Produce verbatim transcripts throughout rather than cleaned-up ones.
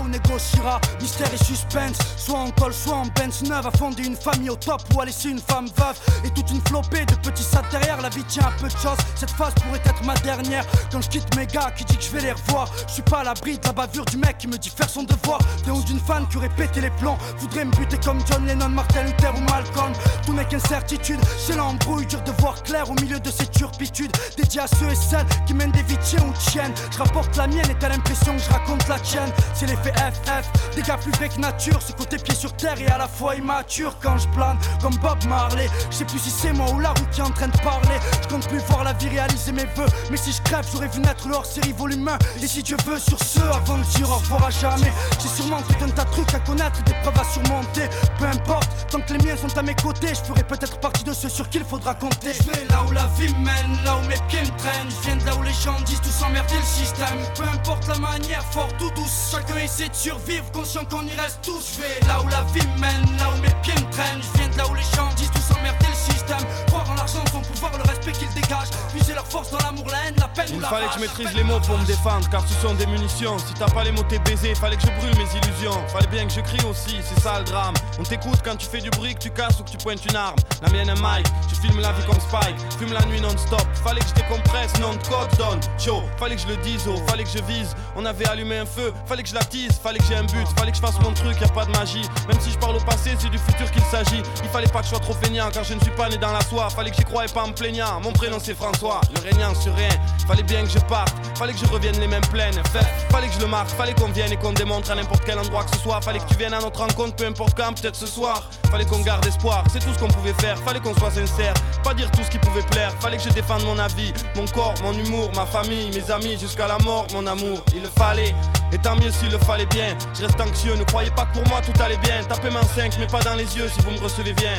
ou négociera. Mystère et suspense, soit en col, soit en Benz neuve. A fonder une famille au top ou à laisser une femme veuve. Et toute une flopée de petits sats derrière. La vie tient à peu de choses, cette phase pourrait être ma dernière. Quand je quitte mes gars qui dit que je vais les revoir, je suis pas à l'abri de la bavure du mec qui me dit faire son devoir. D'un ou d'une fan qui aurait pété les plombs, voudrait me buter comme John Lennon, Martin Luther ou Malcolm. Tout n'est qu'incertitude, c'est l'embrouille, dur de voir clair au milieu de ces turpitudes. Dédié à ceux et celles qui mènent des vies tiens ou tiennes. Je rapporte la mienne et t'as l'impression que je raconte la tienne. C'est l'effet F F, des gars plus vrais que nature. Ce côté pied sur terre et à la fois immature. Quand je plane comme Bob Marley, je sais plus si c'est moi ou la route qui est en train de parler. Je compte plus voir la vie réaliser mes vœux, mais si je crève j'aurais vu naître le hors-série volume un. Et si Dieu veut sur ce, avant de dire au revoir à jamais, j'ai sûrement tout un tas de trucs à connaître, des preuves à surmonter. Peu importe, tant que les miens sont à mes côtés, je ferai peut-être partie de ceux sur qui il faudra compter. Je vais là où la vie mène, là où mes pieds me traînent. Je viens de là où les gens disent tous emmerder le système. Peu importe la manière, forte ou douce, chacun essaie de survivre, conscient qu'on y reste tous. Je vais là où la vie mène, là où mes pieds me traînent. Je viens de là où les gens disent tous emmerder le système. Croire en l'argent, son pouvoir, le respect qu'ils dégagent. Puiser leur force dans l'amour, la haine, la peine il ou la fallait rage. que je maîtrise les mots pour me défendre, car ce sont des munitions. Si t'as pas les mots t'es baisé, fallait que je brûle mes illusions. Fallait bien que je crie aussi, c'est ça le drame. On t'écoute quand tu fais du bruit, que tu casses ou que tu pointes une arme. La mienne un mic, je filme la vie comme Spike. Fume la nuit non-stop, fallait que je décompresse, non de code donne chaud. Fallait que je le dise, oh, fallait que je vise. On avait allumé un feu, fallait que je l'attise. Fallait que j'ai un but, fallait que je fasse mon truc, y a pas de magie. Même si je parle au passé, c'est du futur qu'il s'agit. Il fallait pas que je sois trop feignant, car je ne suis pas né dans la soie. Fallait que j'y croie et pas en me plaignant. Mon prénom c'est François, le régnant sur rien. Fallait bien que je parte, fallait que je revienne les mêmes pleines. Fait, fallait que je le marque, fallait qu'on vienne et qu'on démontre à n'importe quel endroit que ce soit. Fallait que tu viennes à notre rencontre, peu importe quand, peut-être ce soir. Fallait qu'on garde espoir, c'est tout ce qu'on pouvait faire. Fallait qu'on soit sincère, pas dire tout ce qui pouvait plaire. Fallait que je défende mon avis, mon corps, mon humour, ma famille, mes amis, jusqu'à la mort, mon amour. Il le fallait, et tant mieux s'il le fallait bien. Je reste anxieux, ne croyez pas que pour moi tout allait bien. Tapez-moi cinq, mais pas dans les yeux si vous me recevez bien.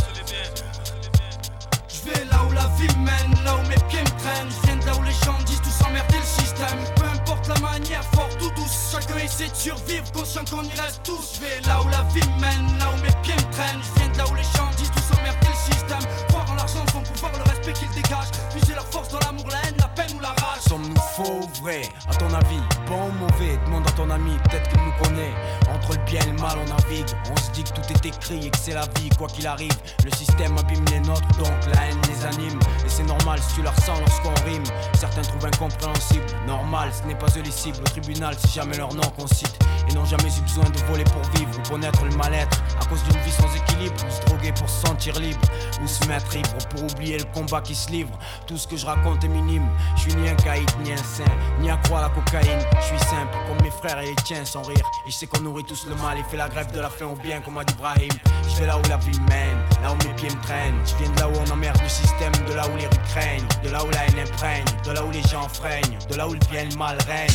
Je vais là où la vie mène, là où mes pieds me traînent. Je viens de là où les gens disent tous emmerder le système. Peu importe la manière, forte ou douce, chacun essaie de survivre, conscient qu'on y reste tous. Je vais là où la vie mène, là où mes pieds me traînent. Je viens de là où les gens disent tous emmerder le système. Croire en l'argent, son pouvoir, le respect qu'ils dégagent. Puiser leur force dans l'amour, la haine, la peine ou la rage. Sommes-nous faux ou vrai, à ton avis? Bon ou mauvais, demande à ton ami, peut-être qu'il nous connaît. Entre le bien et le mal on navigue. On se dit que tout est écrit et que c'est la vie, quoi qu'il arrive. Le système abîme les nôtres, donc la haine les anime. Et c'est normal si tu la ressens lorsqu'on rime. Certains trouvent incompréhensible, normal, ce n'est pas eux les cibles. Au tribunal, c'est jamais leur nom qu'on cite. Et n'ont jamais eu besoin de voler pour vivre ou connaître le mal-être. À cause d'une vie sans équilibre, ou se droguer pour se sentir libre, ou se mettre ivre pour oublier le combat qui se livre. Tout ce que je raconte est minime. Je suis ni un caïd, ni un saint, ni accro à la cocaïne. Je suis simple, comme mes frères et les tiens sans rire. Et je sais qu'on nourrit tous le mal et fait la grève de la faim au bien, comme a dit Brahim. Je vais là où la vie mène, là où mes pieds me traînent. Je viens de là où on emmerde le système, de là où les rues craignent, de là où la haine imprègne, de là où les gens freinent, de là où le bien et le mal règne.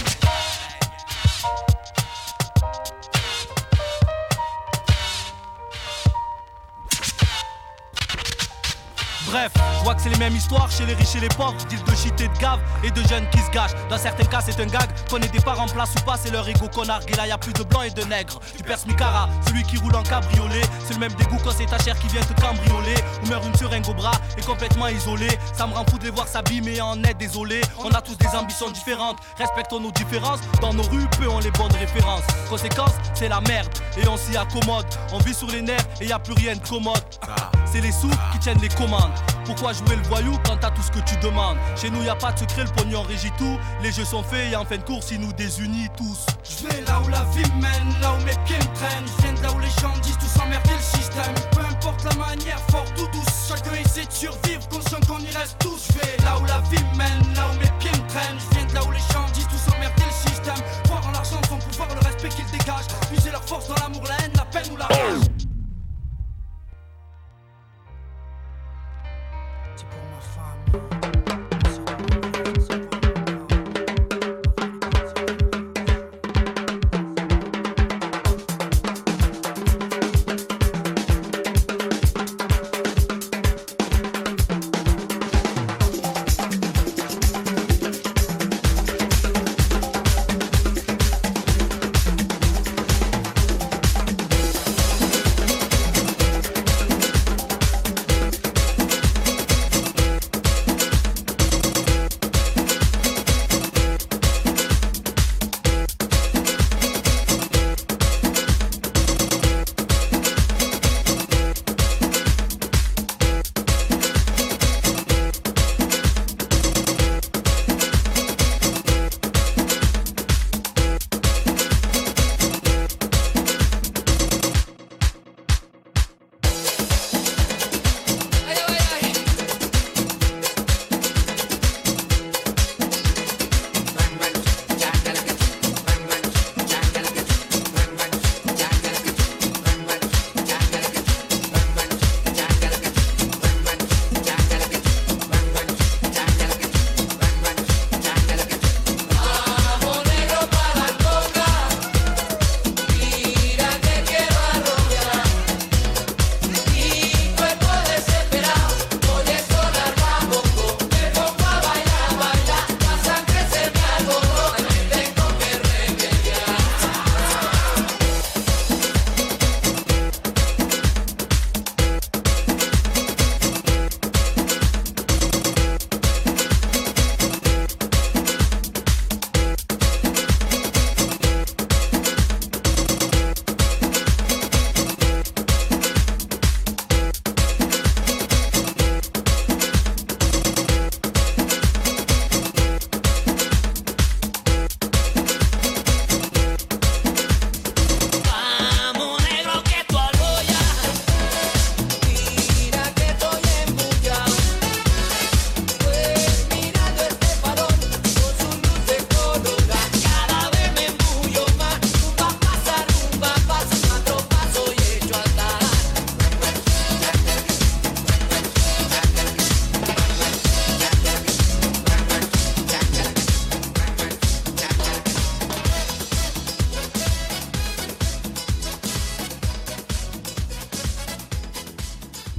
Bref, je vois que c'est les mêmes histoires chez les riches et les pauvres. Deal de shit et de gave et de jeunes qui se gâchent. Dans certains cas c'est un gag, qu'on ait des parents en place ou pas, c'est leur ego qu'on nargue. Et là y'a plus de blancs et de nègres. Tu perces Micara, celui qui roule en cabriolet. C'est le même dégoût quand c'est ta chair qui vient te cambrioler. Ou meurt une seringue au bras et complètement isolé. Ça me rend fou de les voir s'abîmer en est désolé. On a tous des ambitions différentes, respectons nos différences. Dans nos rues, peu ont les bonnes références. Conséquence, c'est la merde et on s'y accommode. On vit sur les nerfs et y a plus rien de commode. C'est les sous qui tiennent les commandes. Pourquoi jouer le voyou quand t'as tout ce que tu demandes? Chez nous y'a pas de secret, le pognon régit tout. Les jeux sont faits et en fin de course ils nous désunissent tous. Je vais là où la vie mène, là où mes pieds me traînent. Je viens de là où les gens disent tous emmerder le système. Peu importe la manière, forte ou douce, chacun essaie de survivre, conscient qu'on y reste tous. Je vais là où la vie mène, là où mes pieds me traînent. Je viens de là où les gens disent tous emmerder le système. Croire en l'argent, son pouvoir, le respect qu'ils dégagent. Puiser leur force dans l'amour, la haine, la peine ou la rage.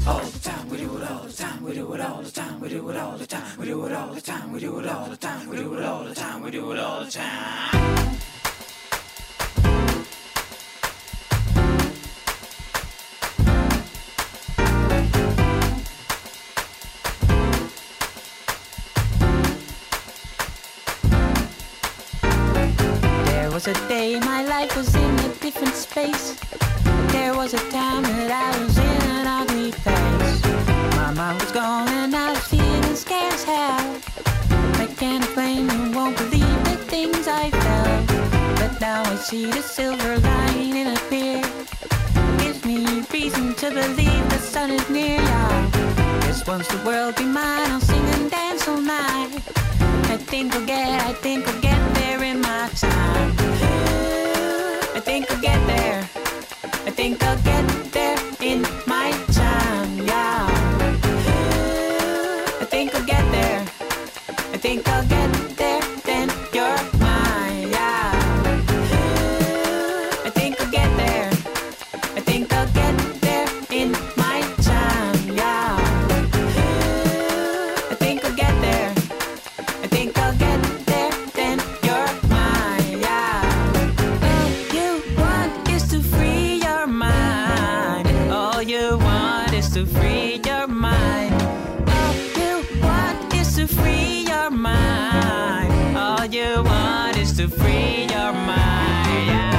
all the time, we do it all the time, we do it all the time, we do it all the time, we do it all the time, we do it all the time, we do it all the time, we do it all the time. There was a day my life was in a different space. There was a time that I was in an ugly place. My mind was gone and I was feeling scared as hell. I can't claim you won't believe the things I felt, but now I see the silver lining appear. Gives me reason to believe the sun is near, y'all. Just once the world be mine, I'll sing and dance all night. I think I'll get, I think I'll get there in my time. I think I'll get there. I think I'll get there in my time, yeah. I think I'll get there. I think I'll get there, then you're mine, yeah. I think I'll get there. I think I'll get there in my time, yeah. I think I'll get there. I think I'll get there, then you're mine, yeah. All you want is to free your mind. All you want is to free your mind. All you want is to free your mind. All you want is to free your mind, yeah.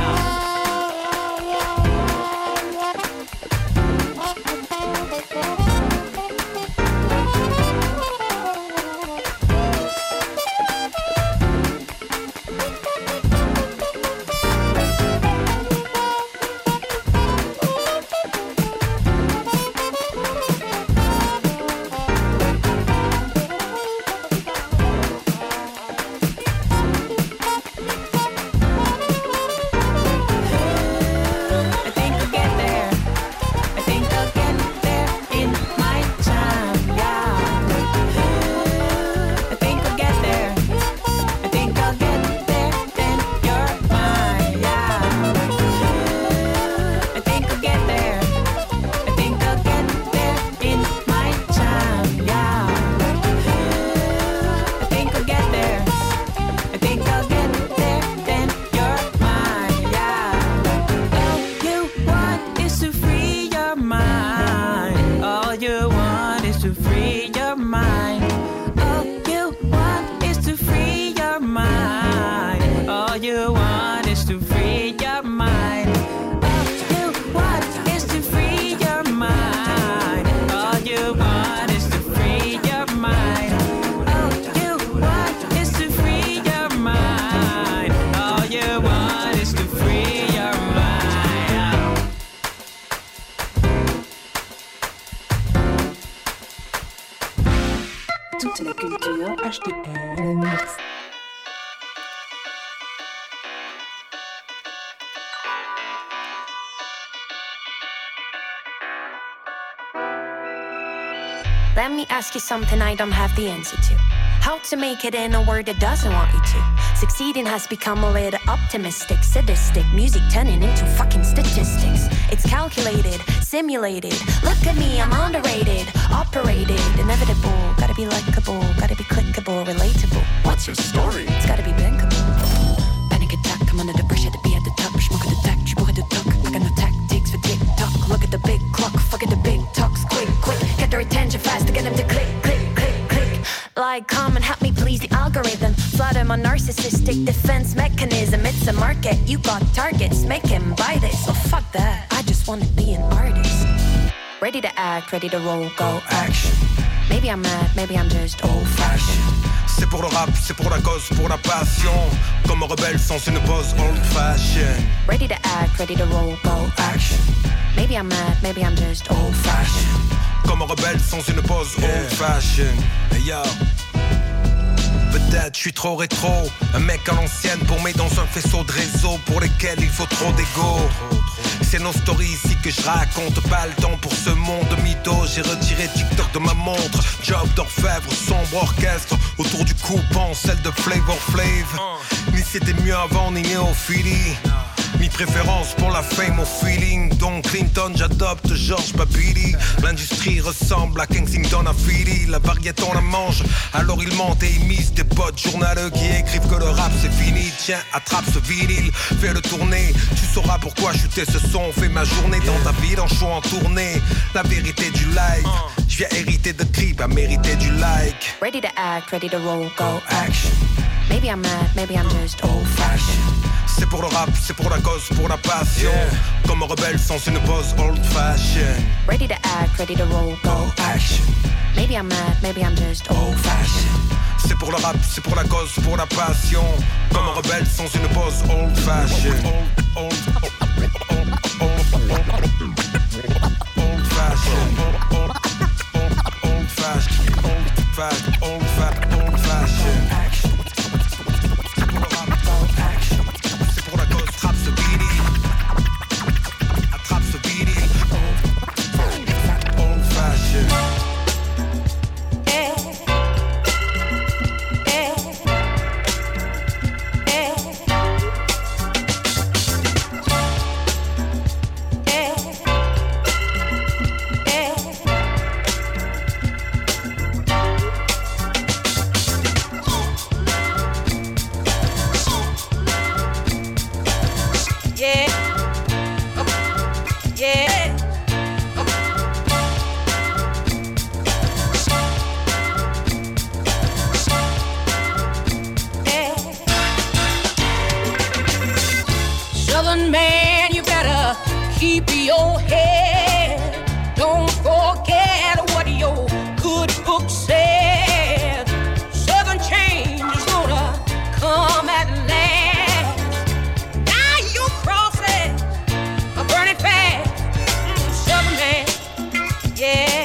I think I'll get there. I think I'll get there in my time, yeah. I think I'll get there. I think I'll get there, then you're mine, yeah. I think I'll get there. I think I'll get there in my time, yeah. I think I'll get there. I think I'll get there, then you're mine, yeah. All you want is to free your mind. All you want is to free your mind. All you want is to free your mind. All you want is to free your mind. All you want is to free your mind. All you want is to free your mind. All you want is to free your mind. All you want is to free your mind. Toute la culture H T L Mix. Let me ask you something I don't have the answer to. How to make it in a world that doesn't want you to. Succeeding has become a little optimistic, sadistic. Music turning into fucking statistics. It's calculated, simulated. Look at me, I'm underrated, operated, inevitable. Gotta be likable, gotta be clickable, relatable. What's your story? It's gotta be bankable. Panic attack, I'm under the pressure to be at the top. Smoke at the tack, tu pourrais de talk. I got no tactics for TikTok. Look at the big clock, fuck at the big talks. Quick, quick, get their attention fast to get them to click, click, click, click. Like, come and help me please the algorithm. Flutter my narcissistic defense mechanism. It's a market, you got targets. Make him buy this, so fuck that. I just wanna be an artist. Ready to act, ready to roll, go action. Maybe I'm mad, maybe I'm just old-fashioned. C'est pour le rap, c'est pour la cause, pour la passion. Comme un rebelle sans une pose old-fashioned. Ready to act, ready to roll, go action. Maybe I'm mad, maybe I'm just old-fashioned. Comme un rebelle sans une pose old-fashioned. Hey yo. Peut-être je suis trop rétro, un mec à l'ancienne paumé dans un faisceau de réseaux pour lesquels il faut trop d'ego. C'est nos stories ici que je raconte, pas le temps pour ce monde de mytho. J'ai retiré TikTok de ma montre, job d'orfèvre, sombre orchestre. Autour du cou pense celle de Flavor Flav. Ni c'était mieux avant ni néophilie. Mi préférence pour la fame au feeling. Donc Clinton, j'adopte George Babili. L'industrie ressemble à Kensington à Philly. La baguette on la mange, alors ils mentent et ils misent. Des potes journaleux qui écrivent que le rap c'est fini. Tiens, attrape ce vinyle, fais-le tourner. Tu sauras pourquoi chuter ce son. Fais ma journée dans ta ville en show en tournée. La vérité du live, je viens hériter de clips à mériter du like. Ready to act, ready to roll, go action. Maybe I'm mad, maybe I'm just old fashioned. C'est pour le rap, c'est pour la cause, pour la passion. Yeah. Comme un rebelle sans une pose old fashioned. Ready to act, ready to roll, go action. Maybe I'm mad, maybe I'm just old fashioned. C'est pour le rap, c'est pour la cause, pour la passion. Comme un rebelle sans une pose old fashioned. Old, old, old, old, old, old fashioned. Old, old, old fashioned. Old fashioned. Old fashioned. Old fashioned. C'est pour le rap, action. C'est pour la cause, attrape ce vinyle. Attrape ce vinyle. Old fashioned. Southern man, you better keep your head. Don't forget what your good book said. Southern change is gonna come at last. Now you cross it, a burning fast. Mm, Southern man, yeah.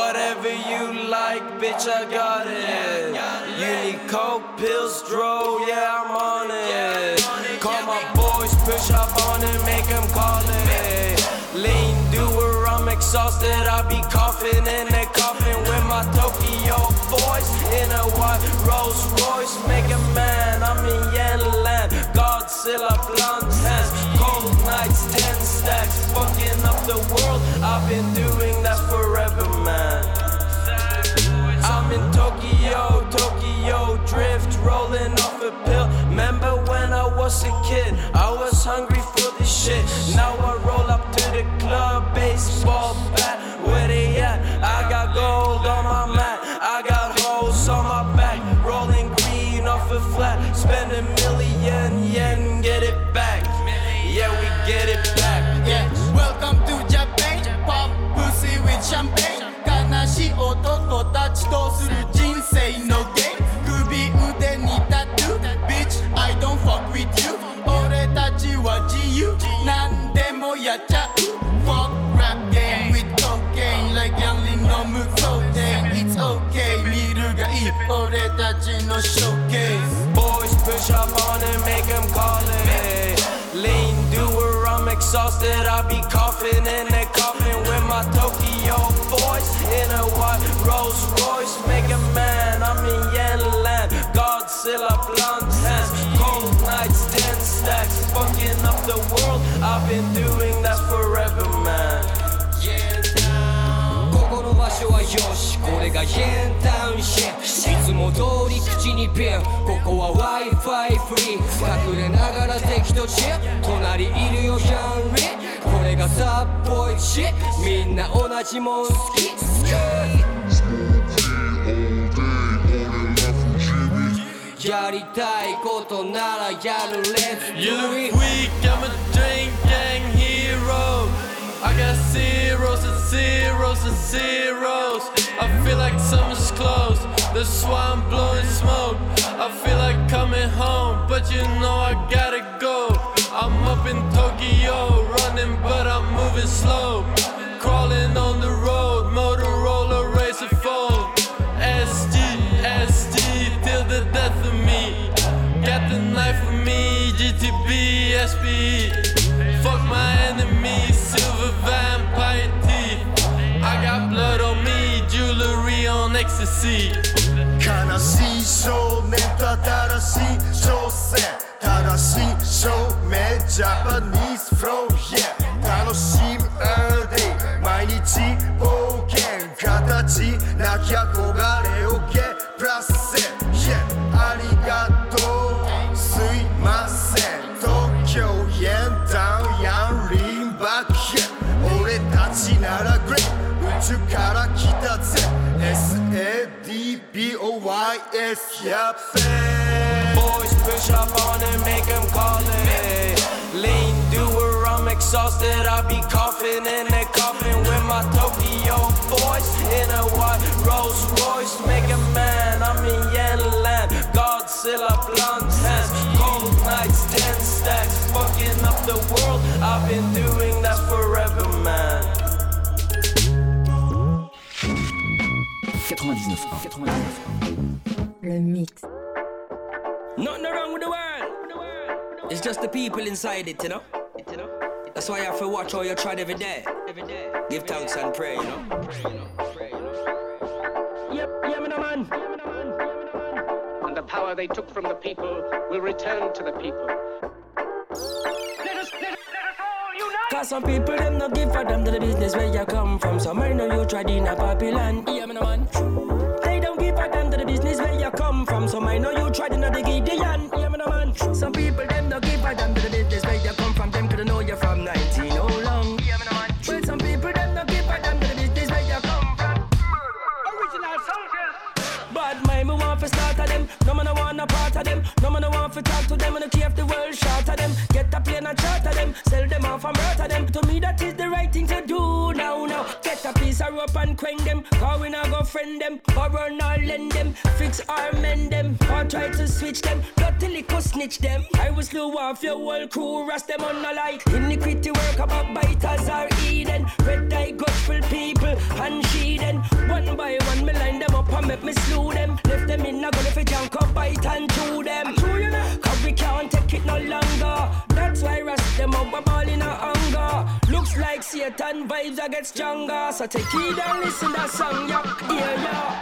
whatever you like, bitch, I got it. You need coke, pills, dro, yeah, I'm on it. Call my boys, push up on it, make them call it. Lean doer, I'm exhausted, I be coughing in that coffin with my Tokyo boys. In a white Rolls Royce, make a man, I'm in Yenland. Godzilla, blunt hands, cold nights, ten stacks, fucking up the world. I've been doing that forever, man. I'm in Tokyo, Tokyo drift, rolling off a pill. Remember when I was a kid, I was hungry for this shit. Now I roll up to the club, baseball bat, where they at? I got gold on my mat, I got holes on my back, rolling green off a flat, spend a million yen, get it back. Yeah, we get it back. Yeah, welcome to Japan, pop pussy with champagne. 悲しい男たちとする人生のゲーム首腕にタトゥー Bitch, I don't fuck with you 俺たちは自由何でもやっちゃう Fuck rap game with cocaine Like youngling 飲むcocaine It's okay 見るがいい俺たちの showcase Boys push up on it, make them call it Lean doer, I'm exhausted I be coughing in that coffin with my Tokyo boys In a white Rolls Royce, make a man, I'm in Yenland Godzilla, blunt hands, cold nights, ten stacks Fucking up the world, I've been doing that forever, man Yeah, ここの場所はよし、これがヘンタウンシェいつも通り口にピンここは Wi-Fi フリー隠れながら敵とチッ隣いるよヒャンリーこれがサッポイシみんな同じもん好きやりたいことならやる Let's do it You look weak, I'm a drink gang hero I got zeros and zeros and zeros I feel like summer's close That's why I'm blowing smoke I feel like coming home But you know I gotta go I'm up in Tokyo Running but I'm moving slow Crawling on the road Motorola Razr phone S G, S G Till the death of me Got the knife with me G T B, S P E Fuck my enemies Silver vampire teeth I got blood on me Jewelry on ecstasy 悲しい少年と新しい挑戦正しい証明ジャパニーズフロー Yeah 楽しむ all day 毎日冒険形なき憧れをゲプラス Yeah ありがとうすいません東京ヘンタウンヤンリンバック Yeah 俺たちならグレー宇宙から来たぜ S A D B O Y S Yeah Boys push up on it, make them call it Lean doer, I'm exhausted I be coughing in that coffin with my Tokyo boys In a white Rolls Royce, make a man, I'm in Yenland Godzilla, blunt hands, cold nights, ten stacks Fucking up the world, I've been doing that forever, man quatre-vingt-dix-neuf Le mix. Nothing wrong with the world. It's just the people inside it, you know. That's why you have to watch how you try every day. Give thanks and pray, you know. Yep, yeah, man. And the power they took from the people will return to the people. Let us, let us, let us all unite. Cause some people them not give for them to the business where you come from. Some I know you tried in a Babylon. Yeah, man. They don't give a damn to the business where you come from. Some I know you tried in a Gideon. Yeah, man. Some people them not give a damn to the business where you come from. Them could know you from nineteen oh long. Yeah, man. Well, some people them not give a damn to the business where you come from. Original soldiers. Bad mind, me want to start of them. No man I want a part of them. No man I want to talk to them. And keep the world short of them. Get a plane and charter them. Sell them off and murder them. To me that is the right thing to do now, now. Get a piece of rope and quang them. Cause we not go friend them. Or run or lend them. Fix or mend them. Or try to switch them. Dirty liquor snitch them. I will slew off your whole crew. Rust them on a light. Iniquity work about biters or Eden. Red eye gut rifle people and she then one by one me line them up and make me slew them. Left them in a gun if it junk up, bite and chew them. Cause we can't take it no longer. That's why rust them up a ball in a hunger. Looks like Satan vibes I get stronger. So take it and listen to that song, yeah, yeah, yeah.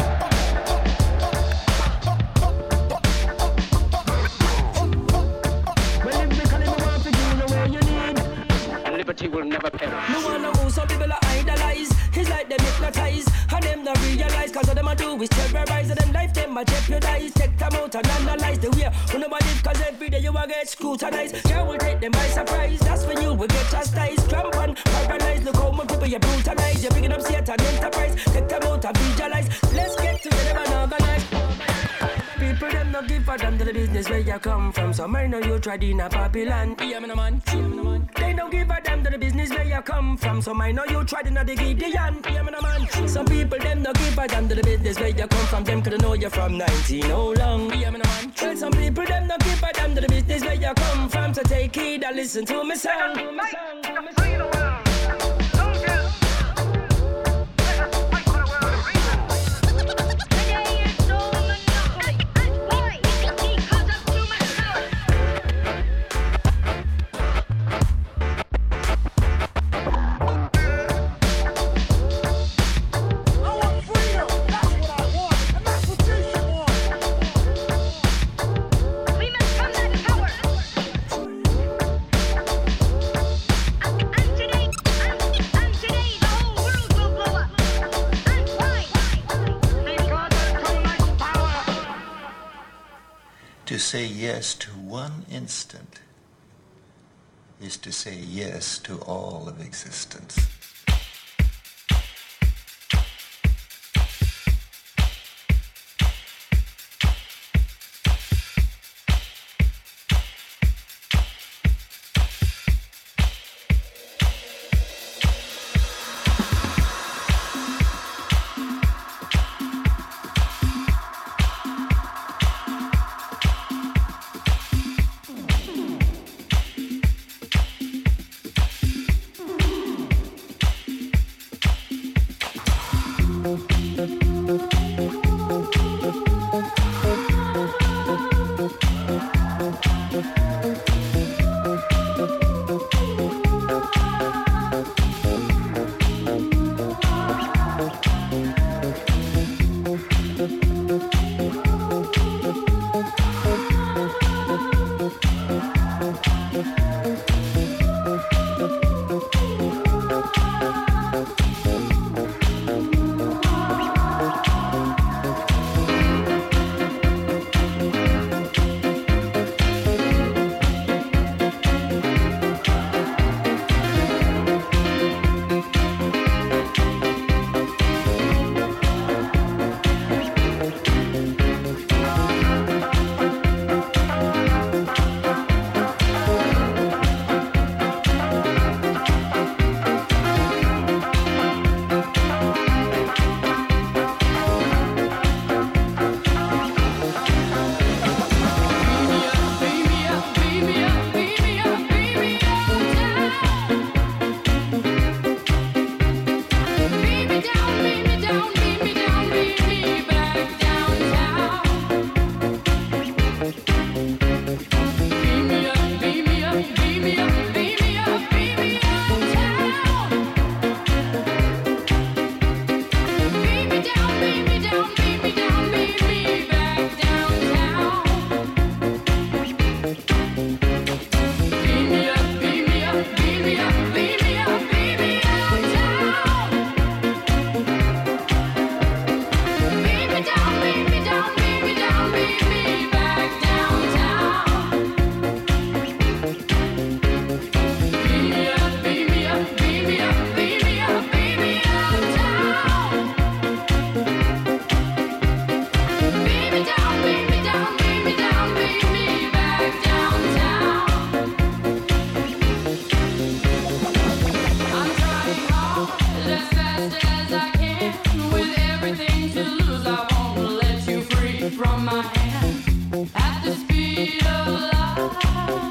Liberty will never perish. No wanna move, some people are idolize. It's like them hypnotize, and them not realize. Cause all them a do is terrorize, and them life them a jeopardize. Take them out and analyze the way when nobody live, cause every day you a get scrutinized. God will take them by surprise, that's when you will get chastised. Cramp and paralyzed, look how many people you brutalize. You're picking up Satan enterprise, take them out and visualize. Let's get together and organize. People them no give a damn to the business where you come from. So I know you tried in a Babylon. Yeah, man, man. They don't give a damn to the business where you come from. So I know you tried in a the Gideon. Yeah, man, man. Some people them no give a damn to the business where you come from. Them could know you from nineteen oh long. Yeah, man, man. Well, some people them no give a damn to the business where you come from. So take heed and listen to me song. To me song. To me song. To say yes to one instant is to say yes to all of existence.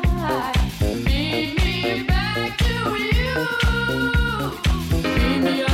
Meet me back to you. Meet me